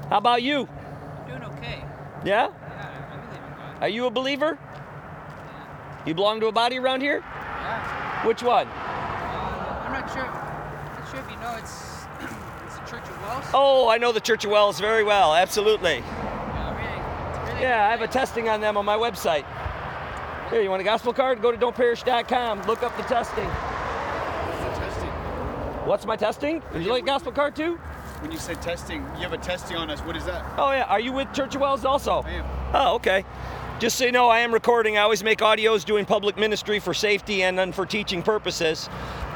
How about you? I'm doing okay. Yeah? Yeah, I believe in God. Are you a believer? Yeah. You belong to a body around here? Yeah. Which one? I'm not sure. Not sure if you know it's it's the Church of Wells. Oh, I know the Church of Wells very well. Absolutely. Yeah, it's really. Yeah, I have a testing on them on my website. Here, you want a gospel card? Go to don'tperish.com. Look up the testing. What's the testing? What's my testing? Would you like a gospel card too? When you say testing, you have a testing on us. What is that? Oh, yeah. Are you with Church of Wells also? I am. Oh, okay. Just so you know, I am recording. I always make audios doing public ministry for safety and then for teaching purposes.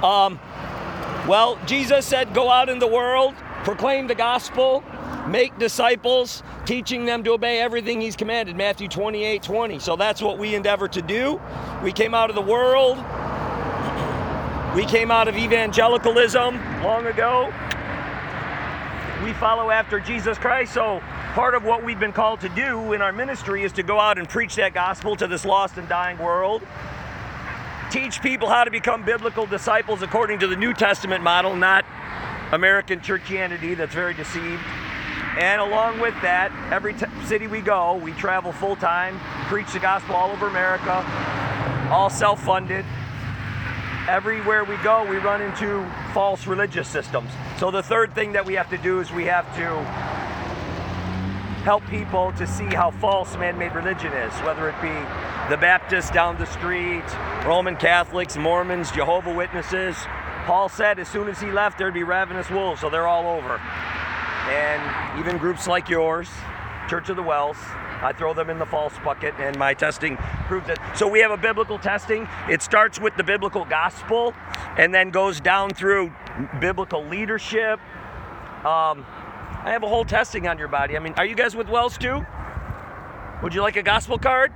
Well, Jesus said, go out in the world, proclaim the gospel, make disciples, teaching them to obey everything he's commanded, Matthew 28:20. So that's what we endeavor to do. We came out of the world. We came out of evangelicalism long ago. We follow after Jesus Christ, so part of what we've been called to do in our ministry is to go out and preach that gospel to this lost and dying world. Teach people how to become biblical disciples according to the New Testament model, not American churchianity that's very deceived. And along with that, every city we go, we travel full time, preach the gospel all over America, all self-funded. Everywhere we go, we run into false religious systems. So the third thing that we have to do is we have to help people to see how false man-made religion is, whether it be the Baptists down the street, Roman Catholics, Mormons, Jehovah's Witnesses. Paul said as soon as he left, there'd be ravenous wolves, so they're all over. And even groups like yours, Church of the Wells, I throw them in the false bucket, and my testing proves it. So we have a biblical testing. It starts with the biblical gospel and then goes down through biblical leadership. I have a whole testing on your body. I mean, are you guys with Wells too? Would you like a gospel card?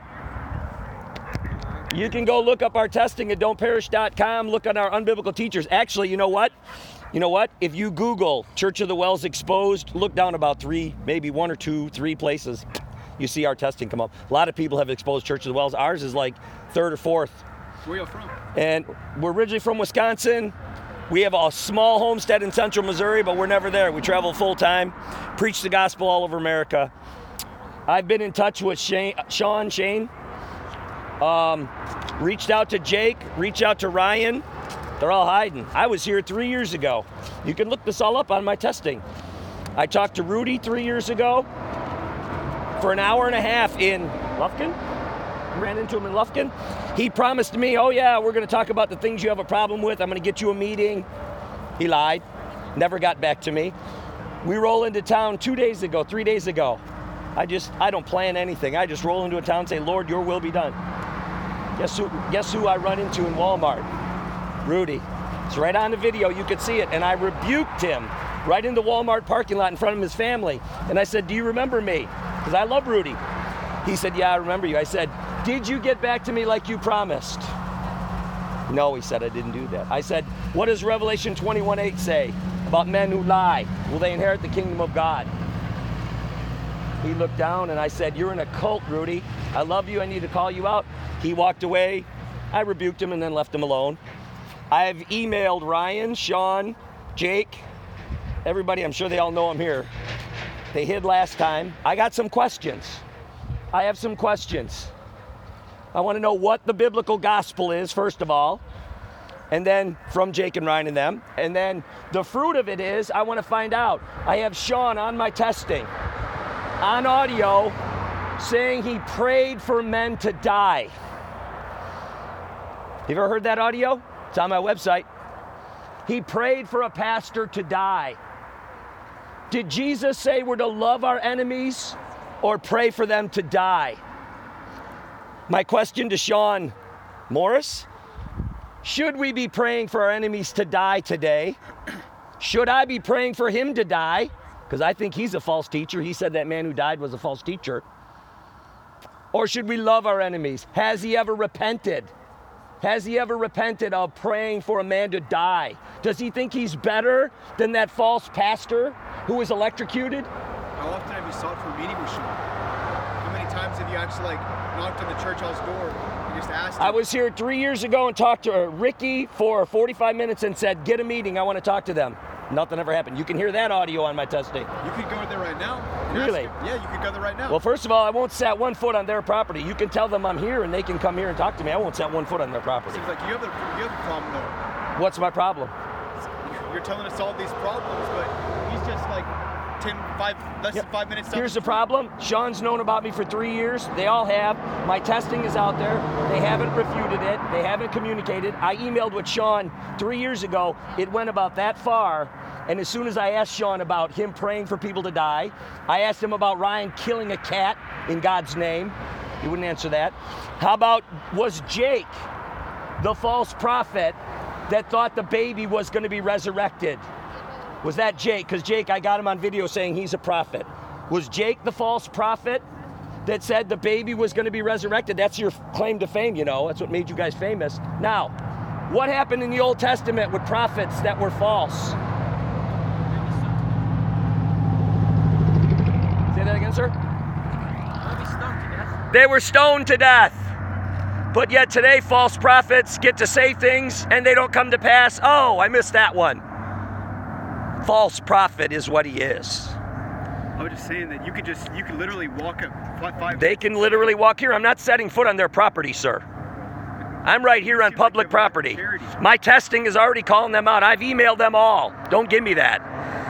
You can go look up our testing at don'tperish.com, look at our unbiblical teachers. Actually, you know what? If you Google Church of the Wells Exposed, look down about 3, maybe 1 or 2, 3 places. You see our testing come up. A lot of people have exposed Church of the Wells. Ours is like 3rd or 4th. Where are you from? And we're originally from Wisconsin. We have a small homestead in central Missouri, but we're never there. We travel full time, preach the gospel all over America. I've been in touch with Shane. Reached out to Jake, reached out to Ryan. They're all hiding. I was here 3 years ago. You can look this all up on my testing. I talked to Rudy 3 years ago for an hour and a half in Lufkin. Ran into him in Lufkin. He promised me, oh yeah, we're going to talk about the things you have a problem with. I'm going to get you a meeting. He lied. Never got back to me. We roll into town 3 days ago. I don't plan anything. I just roll into a town and say, Lord, your will be done. Guess who I run into in Walmart? Rudy. It's right on the video. You could see it. And I rebuked him right in the Walmart parking lot in front of his family. And I said, do you remember me? Because I love Rudy. He said, yeah, I remember you. I said, did you get back to me like you promised? No, he said, I didn't do that. I said, what does Revelation 21:8 say about men who lie? Will they inherit the kingdom of God? He looked down and I said, you're in a cult, Rudy. I love you. I need to call you out. He walked away. I rebuked him and then left him alone. I've emailed Ryan, Sean, Jake, everybody. I'm sure they all know I'm here. They hid last time. I got some questions. I have some questions. I want to know what the biblical gospel is, first of all, and then from Jake and Ryan and them. And then the fruit of it is, I want to find out. I have Sean on my testing, on audio, saying he prayed for men to die. You ever heard that audio? It's on my website. He prayed for a pastor to die. Did Jesus say we're to love our enemies or pray for them to die? My question to Sean Morris, should we be praying for our enemies to die today? Should I be praying for him to die? Because I think he's a false teacher. He said that man who died was a false teacher. Or should we love our enemies? Has he ever repented? Has he ever repented of praying for a man to die? Does he think he's better than that false pastor who was electrocuted? How often have you sought for a meeting with Sean? How many times have you actually knocked on the church house door and just asked him? I was here 3 years ago and talked to Ricky for 45 minutes and said, get a meeting, I want to talk to them. Nothing ever happened. You can hear that audio on my testing. You could go there right now. and ask Really? him. Yeah, you could go there right now. Well, first of all, I won't set 1 foot on their property. You can tell them I'm here and they can come here and talk to me. I won't set 1 foot on their property. Seems like you have a problem though. What's my problem? You're telling us all these problems, but he's just like less than 5 minutes. Here's the problem. Sean's known about me for 3 years. They all have. My testing is out there. They haven't refuted it. They haven't communicated. I emailed with Sean 3 years ago. It went about that far. And as soon as I asked Sean about him praying for people to die, I asked him about Ryan killing a cat in God's name. He wouldn't answer that. How about, was Jake the false prophet that thought the baby was going to be resurrected? Was that Jake? Because Jake, I got him on video saying he's a prophet. Was Jake the false prophet that said the baby was going to be resurrected? That's your claim to fame, you know. That's what made you guys famous. Now, what happened in the Old Testament with prophets that were false? Say that again, sir? Maybe stoned to death. They were stoned to death. But yet today, false prophets get to say things and they don't come to pass. Oh, I missed that one. False prophet is what he is. I was just saying that you could literally walk up 5. They can literally walk here. I'm not setting foot on their property, sir. I'm right here on public property. My testing is already calling them out. I've emailed them all. Don't give me that.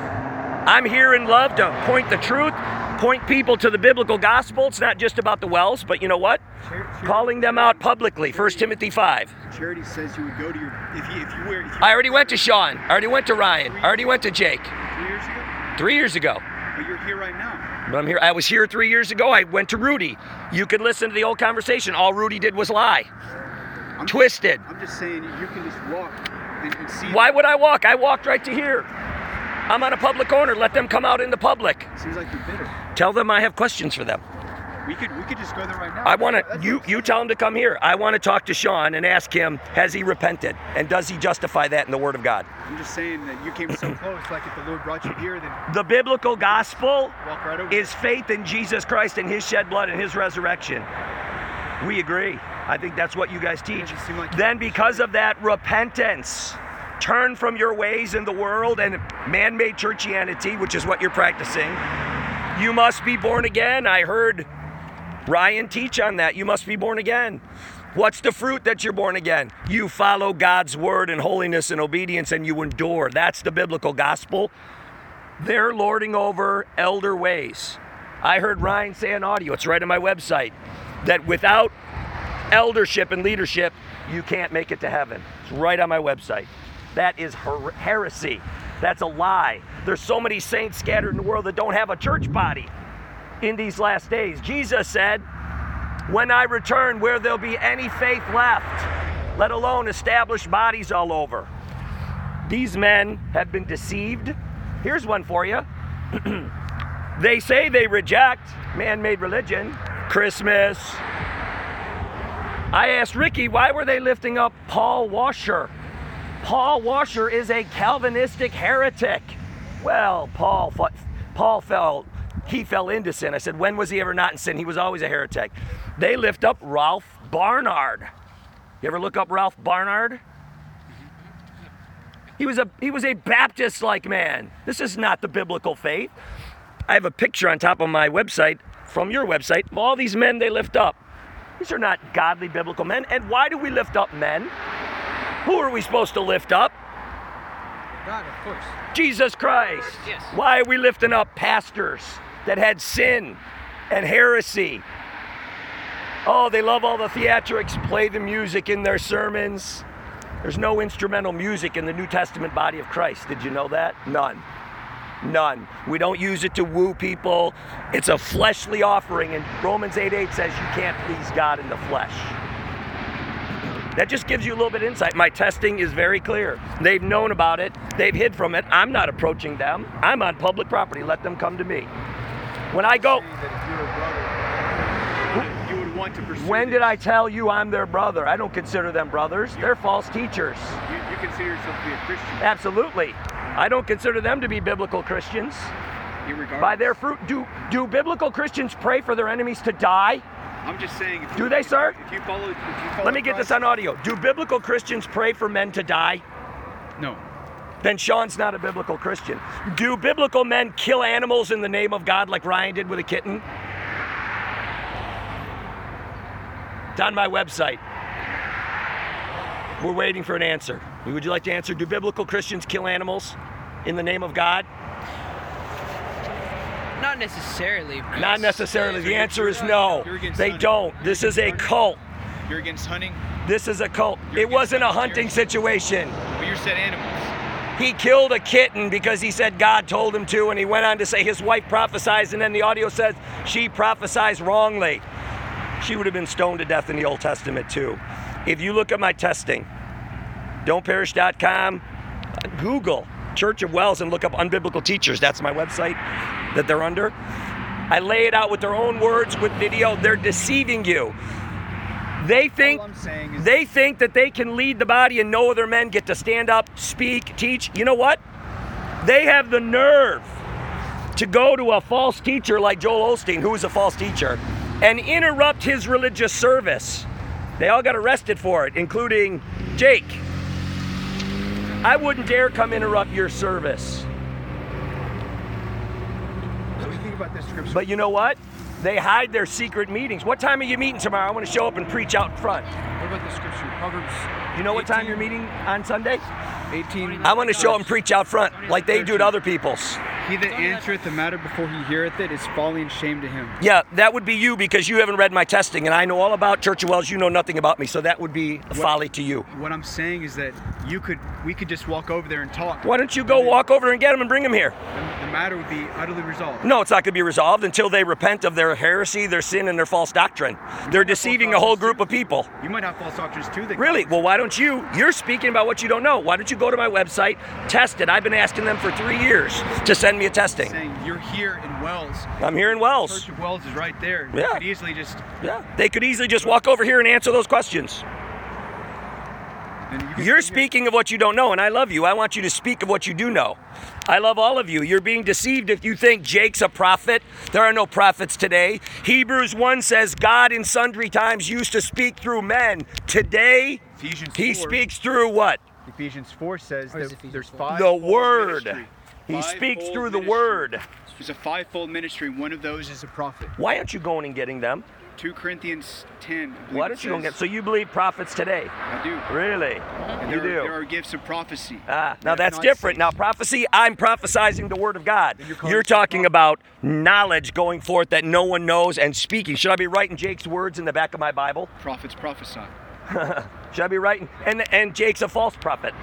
I'm here in love to point the truth, point people to the biblical gospel. It's not just about the wells, but you know what? Calling them out publicly. 1 Timothy 5. Charity says you would go to your if you I already went to Sean. I already went to Ryan. I already went to Jake. 3 years ago. 3 years ago. But you're here right now. But I'm here. I was here 3 years ago. I went to Rudy. You can listen to the old conversation. All Rudy did was lie. Twisted. I'm just saying you can just walk and see. Why would I walk? I walked right to here. I'm on a public corner. Let them come out in the public. Seems like you're bitter. Tell them I have questions for them. We could just go there right now. I want to. You tell him to come here. I want to talk to Sean and ask him, has he repented, and does he justify that in the Word of God? I'm just saying that you came so close. Like if the Lord brought you here, then The biblical gospel walk right over. is faith in Jesus Christ and his shed blood and his resurrection. We agree. I think that's what you guys teach. Doesn't seem like- Then because of that, repentance. Turn from your ways in the world and man-made churchianity, which is what you're practicing. You must be born again. I heard Ryan teach on that. You must be born again. What's the fruit that you're born again? You follow God's word in holiness and obedience and you endure. That's the biblical gospel. They're lording over elder ways. I heard Ryan say on audio, it's right on my website, that without eldership and leadership, you can't make it to heaven. It's right on my website. That is heresy. That's a lie. There's so many saints scattered in the world that don't have a church body in these last days. Jesus said, when I return, where there'll be any faith left, let alone established bodies all over. These men have been deceived. Here's one for you. They say they reject man-made religion, Christmas. I asked Ricky, why were they lifting up Paul Washer? Paul Washer is a Calvinistic heretic. Well, Paul fell into sin. I said, when was he ever not in sin? He was always a heretic. They lift up Ralph Barnard. You ever look up Ralph Barnard? He was a Baptist-like man. This is not the biblical faith. I have a picture on top of my website, from your website, of all these men they lift up. These are not godly biblical men. And why do we lift up men? Who are we supposed to lift up? God, of course. Jesus Christ. Yes. Why are we lifting up pastors that had sin and heresy? Oh, they love all the theatrics, play the music in their sermons. There's no instrumental music in the New Testament body of Christ. Did you know that? None. None. We don't use it to woo people. It's a fleshly offering, and Romans 8:8 says you can't please God in the flesh. That just gives you a little bit of insight. My testing is very clear. They've known about it. They've hid from it. I'm not approaching them. I'm on public property. Let them come to me. When I go, You would want to pursue. when did I tell you I'm their brother? I don't consider them brothers. They're false teachers. You consider yourself to be a Christian? Absolutely. I don't consider them to be biblical Christians. Irregardless. By their fruit, do biblical Christians pray for their enemies to die? I'm just saying. Do they, sir? If you follow. Let me get this on audio. Do biblical Christians pray for men to die? No. then Sean's not a biblical Christian. Do biblical men kill animals in the name of God like Ryan did with a kitten? It's on my website. We're waiting for an answer. Would you like to answer? Do biblical Christians kill animals in the name of God? Not necessarily. Not necessarily. The answer is no. You're against They hunting. don't. This is a cult. You're against hunting, This is a cult. You're It against wasn't a hunting, hunting you're- situation. but you said animals. He killed a kitten because he said God told him to, and he went on to say his wife prophesied, and then the audio says she prophesies wrongly. She would have been stoned to death in the Old Testament too. If you look at my testing, don'tperish.com, Google Church of Wells and look up unbiblical teachers. That's my website that they're under. I lay it out with their own words, with video. They're deceiving you. They think All I'm saying is that they can lead the body and no other men get to stand up, speak, teach. You know what? They have the nerve to go to a false teacher like Joel Osteen, who is a false teacher, and interrupt his religious service. They all got arrested for it, including Jake. I wouldn't dare come interrupt your service. what do you think about this scripture? But you know what? They hide their secret meetings. What time are you meeting tomorrow? I want to show up and preach out front. What about the scripture? Proverbs. You know what time 18? you're meeting on Sunday? 18. I want to show them preach out front like they do to other people's. He that answereth the matter before he heareth it is folly and shame to him. Yeah, that would be you because you haven't read my testing, and I know all about Church of Wells. You know nothing about me, so that would be folly to you. What I'm saying is that we could just walk over there and talk. Why don't you go walk over and get them and bring them here? And the matter would be utterly resolved. No, it's not going to be resolved until they repent of their heresy, their sin, and their false doctrine. They're deceiving a whole group of people. You might have false doctrines too. That Really? Well, why don't you? You're speaking about what you don't know. Why don't you go to my website, test it? I've been asking them for 3 years to send me a testing. saying you're here in Wells. I'm here in Wells. Church of Wells is right there. Yeah. You could easily just. Yeah, they could easily just walk over here and answer those questions. And you could You're sit here- speaking of what you don't know, and I love you. I want you to speak of what you do know. I love all of you. You're being deceived if you think Jake's a prophet. There are no prophets today. Hebrews 1 says God in sundry times used to speak through men. Today, Ephesians he 4. speaks through what? Ephesians 4 says Or is that Ephesians there's 4? five. The Word. He speaks through the Word. There's a fivefold ministry. One of those is a prophet. Why aren't you going and getting them? 2 Corinthians 10. I believe Why it don't you go and says. get? So you believe prophets today? I do. Really? And You there do? are gifts of prophecy. Now that that's not different. saved. Now prophecy, I'm prophesizing the word of God. Then you're calling You're yourself a talking prophet. about knowledge going forth that no one knows and speaking. Should I be writing Jake's words in the back of my Bible? Prophets prophesy. Should I be writing? And Jake's a false prophet.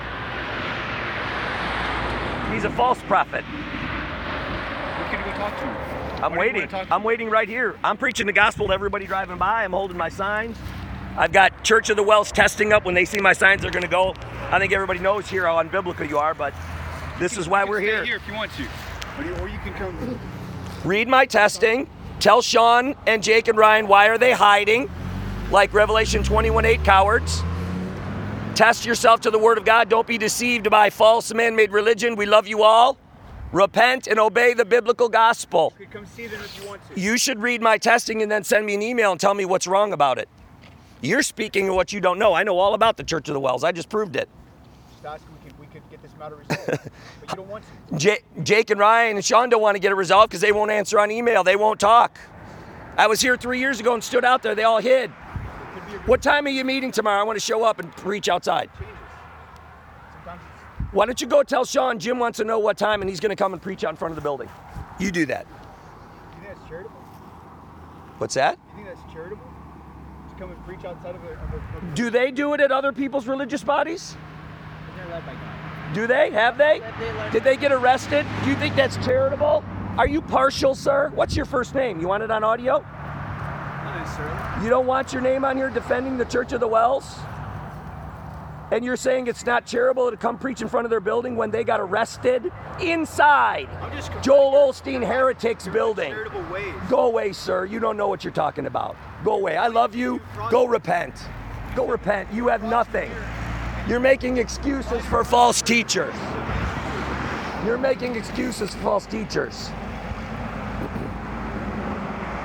He's a false prophet. We could go talk to him. I'm Why do you waiting. wanna talk to I'm him? waiting right here. I'm preaching the gospel to everybody driving by. I'm holding my signs. I've got Church of the Wells testing up. When they see my signs, they're going to go. I think everybody knows here how unbiblical you are, but this is why You can we're stay here. here if you want to. Or you can come. Read my testing. Tell Sean and Jake and Ryan why are they hiding, like Revelation 21:8 cowards. Test yourself to the Word of God. Don't be deceived by false man-made religion. We love you all. Repent and obey the biblical gospel. You could come see them if you want to. You should read my testing and then send me an email and tell me what's wrong about it. You're speaking of what you don't know. I know all about the Church of the Wells. I just proved it. Just ask him we could get this matter resolved. But you don't want to. Jake and Ryan and Sean don't want to get it resolved because they won't answer on email. They won't talk. I was here 3 years ago and stood out there. They all hid. What time are you meeting tomorrow? I want to show up and preach outside. Sometimes Why don't you go tell Sean Jim wants to know what time and he's going to come and preach out in front of the building. You do that. you think that's charitable? What's that? You think that's charitable? Just come and preach outside of a Do they do it at other people's religious bodies? They're led by God. Do they? Have they? They led Did they get arrested? Do you think that's charitable? Are you partial, sir? What's your first name? You want it on audio? Not necessarily. You don't want your name on here defending the Church of the Wells? And you're saying it's not charitable to come preach in front of their building when they got arrested inside I'm just Joel Osteen Heretics building? charitable ways. Go away, sir. You don't know what you're talking about. Go away. I love you. Go repent. Go repent. You have nothing. You're making excuses for false teachers. You're making excuses for false teachers.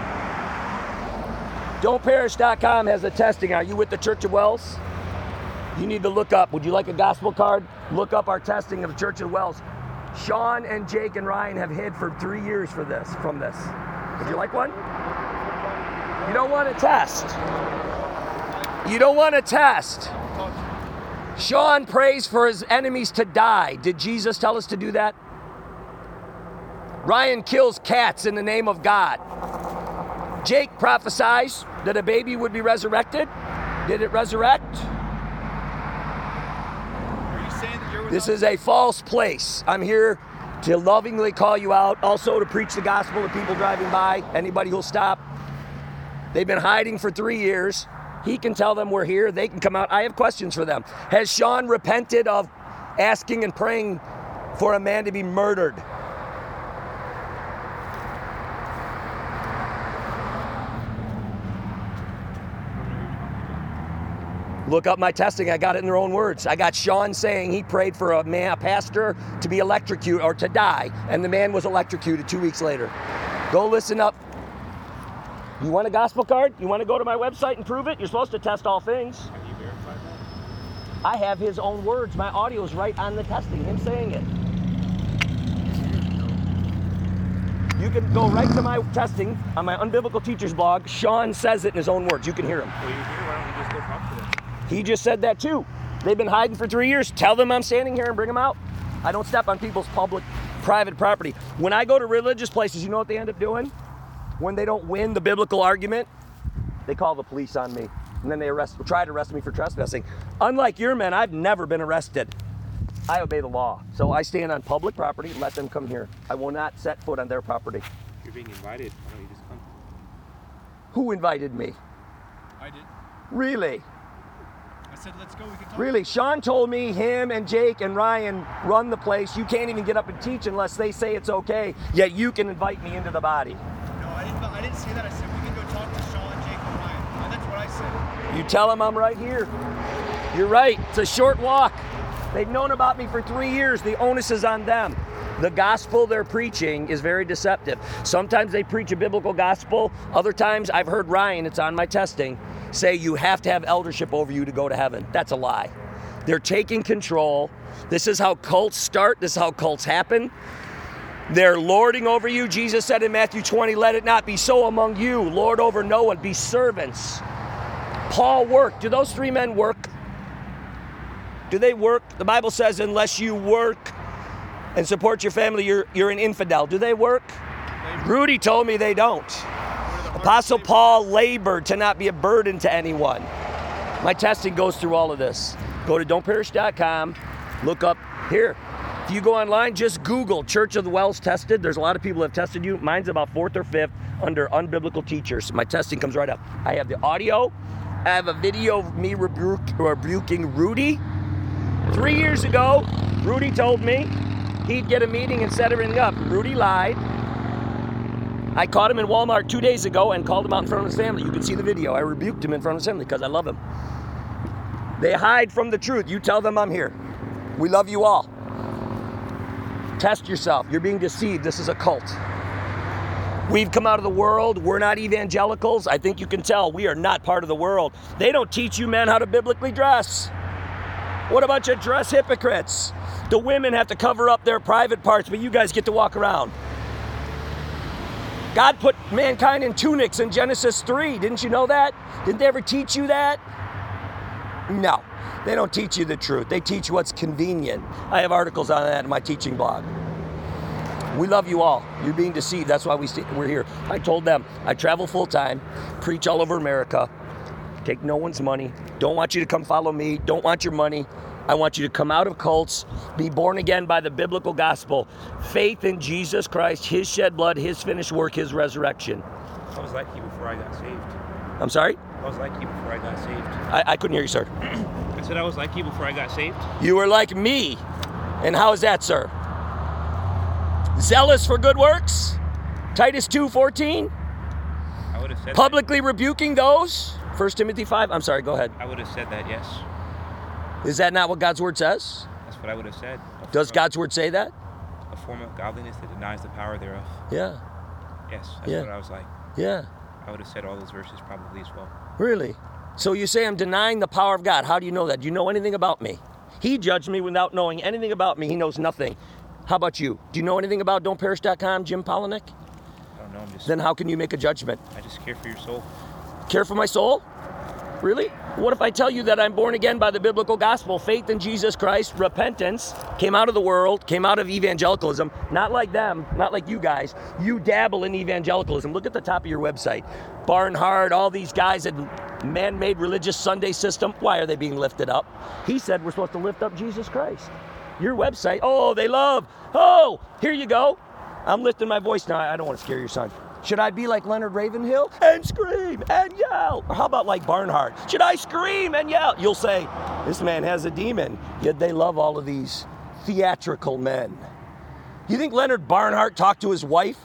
Don'tPerish.com has a testing. Are you with the Church of Wells? You need to look up. Would you like a gospel card? Look up our testing of the Church of the Wells. Sean and Jake and Ryan have hid for 3 years from this. Would you like one? You don't want to test. You don't want to test. Sean prays for his enemies to die. Did Jesus tell us to do that? Ryan kills cats in the name of God. Jake prophesies that a baby would be resurrected. Did it resurrect? Are you saying that you're with This us? is a false place. I'm here to lovingly call you out, also to preach the gospel to people driving by, anybody who'll stop. They've been hiding for 3 years. He can tell them we're here. They can come out. I have questions for them. Has Sean repented of asking and praying for a man to be murdered? Look up my testing. I got it in their own words. I got Sean saying he prayed for a pastor to be electrocuted or to die, and the man was electrocuted 2 weeks later. Go listen up. You want a gospel card? You want to go to my website and prove it? You're supposed to test all things. Have you verified that? I have his own words. My audio is right on the testing, him saying it. You can go right to my testing on my Unbiblical Teachers blog. Sean says it in his own words. You can hear him. Well, you're here. Why don't you just go talk to them? He just said that too. They've been hiding for 3 years. Tell them I'm standing here and bring them out. I don't step on people's public, private property. When I go to religious places, you know what they end up doing? When they don't win the biblical argument, they call the police on me. And then they try to arrest me for trespassing. Unlike your men, I've never been arrested. I obey the law. So I stand on public property, let them come here. I will not set foot on their property. You're being invited. Why don't you just come? Who invited me? I did. Really? I said, let's go. We can talk. Really? Sean told me him and Jake and Ryan run the place. You can't even get up and teach unless they say it's okay. Yet you can invite me into the body. No, I didn't say that. I said we can go talk to Sean, Jake, and Ryan. That's what I said. You tell them I'm right here. You're right. It's a short walk. They've known about me for 3 years. The onus is on them. The gospel they're preaching is very deceptive. Sometimes they preach a biblical gospel. Other times I've heard Ryan, it's on my testing, say you have to have eldership over you to go to heaven. That's a lie. They're taking control. This is how cults start. This is how cults happen. They're lording over you. Jesus said in Matthew 20, let it not be so among you. Lord over no one. Be servants. Paul worked. Do those 3 men work? Do they work? The Bible says unless you work and support your family, you're an infidel. Do they work? Rudy told me they don't. Apostle Paul labored to not be a burden to anyone. My testing goes through all of this. Go to don'tperish.com. Look up here. If you go online, just Google Church of the Wells tested. There's a lot of people that have tested you. Mine's about 4th or 5th under unbiblical teachers. My testing comes right up. I have the audio. I have a video of me rebuking Rudy. 3 years ago, Rudy told me he'd get a meeting and set everything up. Rudy lied. I caught him in Walmart 2 days ago and called him out in front of his family. You can see the video. I rebuked him in front of his family because I love him. They hide from the truth. You tell them I'm here. We love you all. Test yourself. You're being deceived. This is a cult. We've come out of the world. We're not evangelicals. I think you can tell we are not part of the world. They don't teach you men how to biblically dress. What a bunch of dress hypocrites. The women have to cover up their private parts, but you guys get to walk around. God put mankind in tunics in Genesis 3. Didn't you know that? Didn't they ever teach you that? No. They don't teach you the truth. They teach what's convenient. I have articles on that in my teaching blog. We love you all. You're being deceived. That's why we're here. I told them I travel full time, preach all over America, take no one's money. Don't want you to come follow me. Don't want your money. I want you to come out of cults, be born again by the biblical gospel, faith in Jesus Christ, his shed blood, his finished work, his resurrection. I was like you before I got saved. I'm sorry? I was like you before I got saved. I couldn't hear you, sir. I said I was like you before I got saved. You were like me. And how is that, sir? Zealous for good works? Titus 2:14? I would have said Publicly rebuking those? 1 Timothy 5? I'm sorry, go ahead. that. I would have said that, yes. Is that not what God's word says? That's what I would have said. Does God's word say that? A form of godliness that denies the power thereof. Yeah. Yes, that's Yeah. what I was like. Yeah. I would have said all those verses probably as well. Really? So you say I'm denying the power of God. How do you know that? Do you know anything about me? He judged me without knowing anything about me. He knows nothing. How about you? Do you know anything about don'tperish.com, Jim Polinick? I don't know. I'm just. Then how can you make a judgment? I just care for your soul. Care for my soul? Really? What if I tell you that I'm born again by the biblical gospel? Faith in Jesus Christ, repentance, came out of the world, came out of evangelicalism. Not like them, not like you guys. You dabble in evangelicalism. Look at the top of your website. Barnhart, all these guys that man-made religious Sunday system. Why are they being lifted up? He said we're supposed to lift up Jesus Christ. Your website, oh, they love. Oh, here you go. I'm lifting my voice now. I don't want to scare your son. Should I be like Leonard Ravenhill and scream and yell? Or how about like Barnhart? Should I scream and yell? You'll say, this man has a demon. Yet they love all of these theatrical men. You think Leonard Barnhart talked to his wife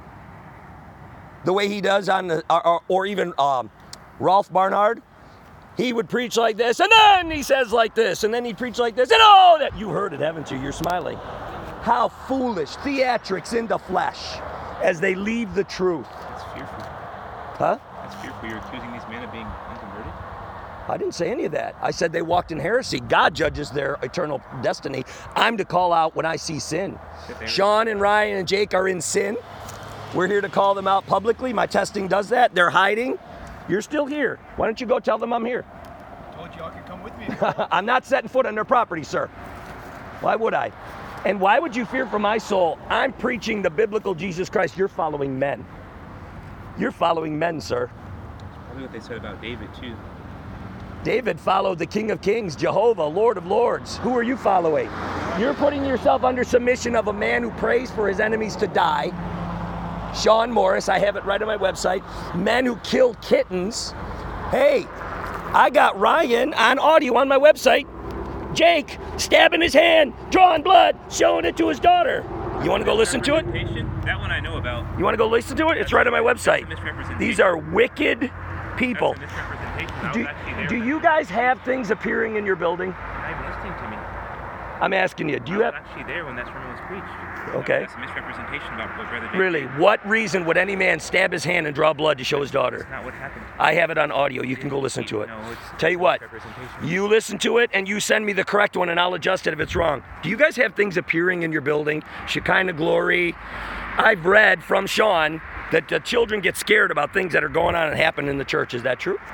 the way he does on the, or even Rolf Barnhart? He would preach like this, and then he says like this, and then he'd preach like this, and oh, that you heard it, haven't you? You're smiling. How foolish, theatrics in the flesh, as they leave the truth. That's fearful. Huh? That's fearful. You're accusing these men of being unconverted? I didn't say any of that. I said they walked in heresy. God judges their eternal destiny. I'm to call out when I see sin. Sean and Ryan and Jake are in sin. We're here to call them out publicly. My testing does that. They're hiding. You're still here. Why don't you go tell them I'm here? I told you y'all could come with me. I'm not setting foot on their property, sir. Why would I? And why would you fear for my soul? I'm preaching the biblical Jesus Christ. You're following men. You're following men, sir. Probably what they said about David, too. David followed the King of Kings, Jehovah, Lord of Lords. Who are you following? You're putting yourself under submission of a man who prays for his enemies to die. Sean Morris, I have it right on my website. Men who kill kittens. Hey, I got Ryan on audio on my website. Jake stabbing his hand, drawing blood, showing it to his daughter. You want to go listen to it? That one I know about. You want to go listen to it? It's right on my website. These are wicked people. That's a misrepresentation. I was actually there Do when- you guys have things appearing in your building? Not even listening to me. I'm asking you, do you I was have... actually there when that sermon was preached. Okay. That's a misrepresentation about what Brother Jake Really, did. what reason would any man stab his hand and draw blood to show his daughter? That's not what happened. I have it on audio. You can go listen to it. No, it's Tell you what, misrepresentation. you listen to it and you send me the correct one and I'll adjust it if it's wrong. Do you guys have things appearing in your building? Shekinah glory. I've read from Sean that the children get scared about things that are going on and happen in the church. Is that true?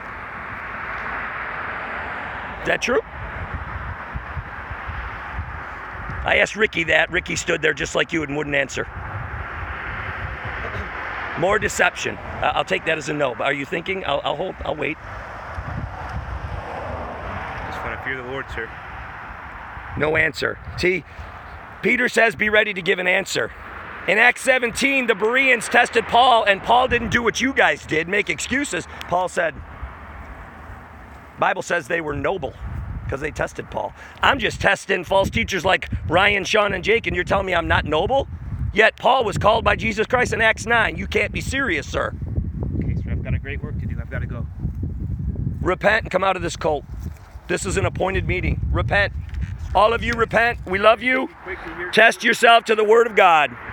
Is that true? I asked Ricky that. Ricky stood there just like you and wouldn't answer. More deception. I'll take that as a no. But are you thinking? I'll hold. I'll wait. Just want to fear the Lord, sir. No answer. See, Peter says, be ready to give an answer. In Acts 17, the Bereans tested Paul, and Paul didn't do what you guys did, make excuses. Paul said, Bible says they were noble because they tested Paul. I'm just testing false teachers like Ryan, Sean, and Jake, and you're telling me I'm not noble? Yet Paul was called by Jesus Christ in Acts 9. You can't be serious, sir. Okay, sir, I've got a great work to do. I've got to go. Repent and come out of this cult. This is an appointed meeting. Repent. All of you repent. We love you. Test yourself to the Word of God.